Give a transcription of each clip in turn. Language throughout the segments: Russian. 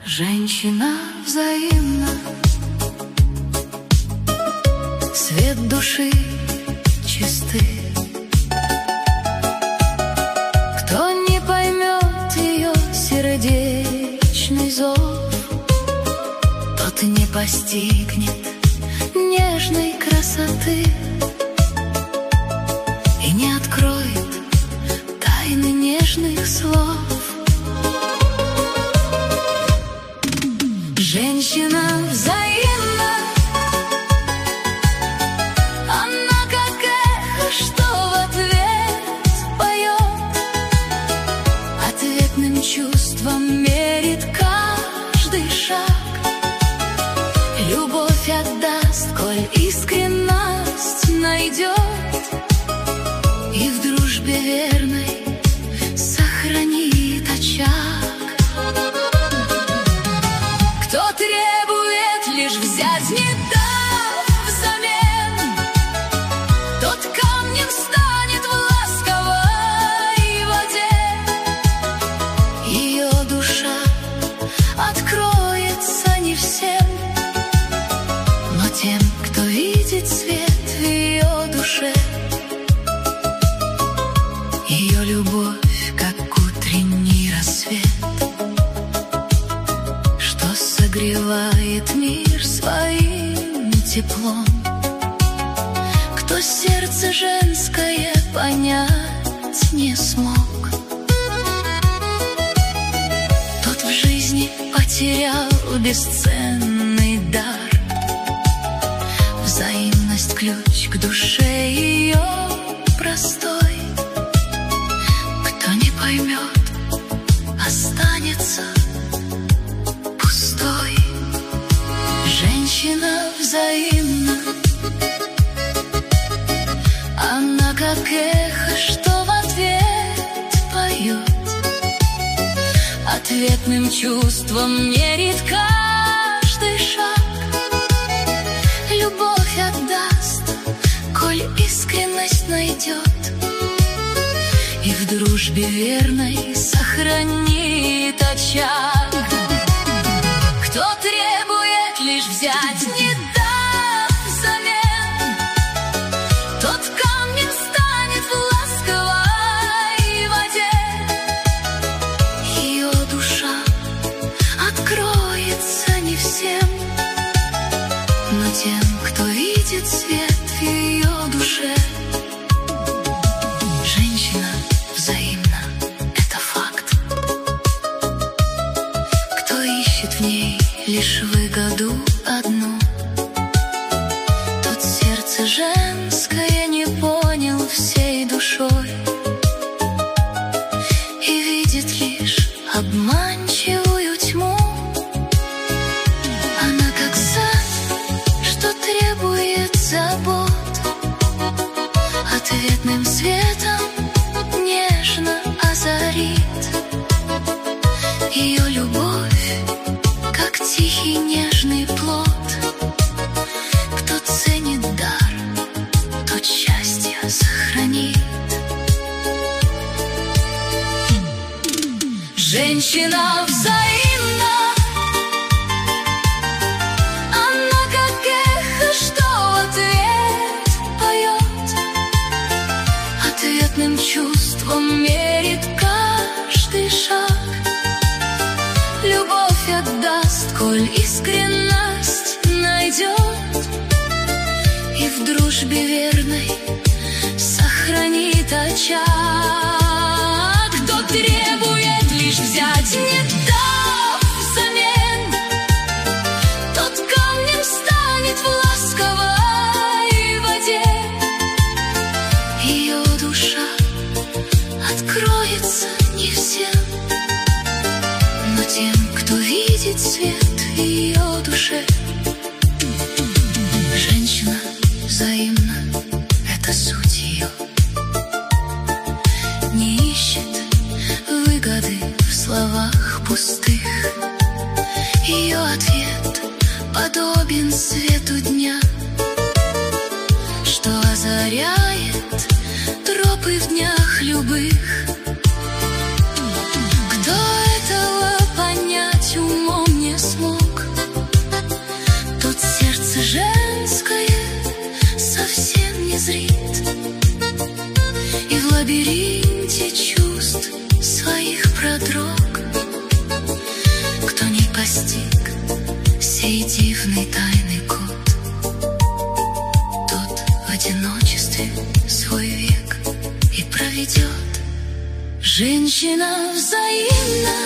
Женщина взаимна, свет души чисты. Кто не поймет ее сердечный зов, тот не постигнет нежной красоты и не откроет тайны нежных слов. Женщина взаимна, она как эхо, что в ответ поет, ответным чувством мерит каждый шаг. Любовь отдаст, коль искренность найдет, и в дружбе верной сохранит очаг. Кто требует лишь взять, не дав взамен, тот камнем станет в ласковой воде. Ее душа откроется не всем, но тем, кто видит свет в ее душе. Ее любовь, как утренний рассвет, согревает мир своим теплом. Кто сердце женское понять не смог, тот в жизни потерял бесценный дар. Взаимность — ключ к душе ее простой. Кто не поймет, останется пустой. Женщина взаимна, она как эхо, что в ответ поет, ответным чувством мерит каждый шаг. Любовь отдаст, коль искренность найдет, и в дружбе верной сохранит очаг. Кто требует лишь взять, не дав взамен, тот камнем станет в ласковой воде. Ее душа откроется не всем, но тем, кто видит свет в ее душе. Женщина взаимна, это факт. Кто ищет в ней лишь выгоду одну, тот сердце женское не понял всей душой и видит лишь обманчивую тьму. Она как сад, что требует забот, ответным светом нежно озарит. Ее любовь как тихий нежный плод. Кто ценит дар, тот счастье сохранит. Женщина взаимна, она как эхо, что в ответ поет, ответным чувством мерит каждый шаг. Любовь отдаст, коль искренность найдет, и в дружбе верной сохранит очаг. Кто требует лишь взять, не дав взамен, тот камнем станет в ласковой воде. Ее душа откроется не всем, но тем, кто видит свет в ее душе. Женщина взаимна, это суть ее. Не ищет выгоды в словах пустых. Ее ответ подобен свету дня, что озаряет тропы в днях любых. Кто этого понять умом не лабиринте чувств своих продрог. Кто не постиг сей дивный тайный код, тот в одиночестве свой век и проведет. Женщина взаимна,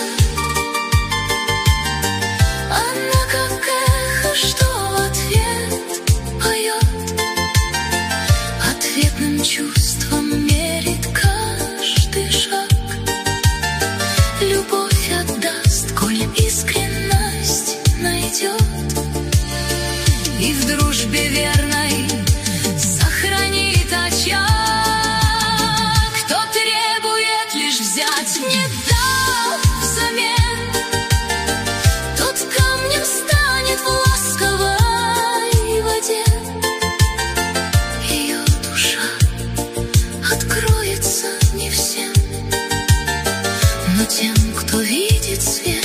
она как эхо, что в ответ поет, ответным чувством мерит каждый шаг. Любовь отдаст, коль искренность найдет, и в дружбе верной сохранит очаг. Кто требует лишь взять, не дав взамен, тот камнем станет в ласковой воде. Ее душа откроется не всем, но тем, кто видит свет.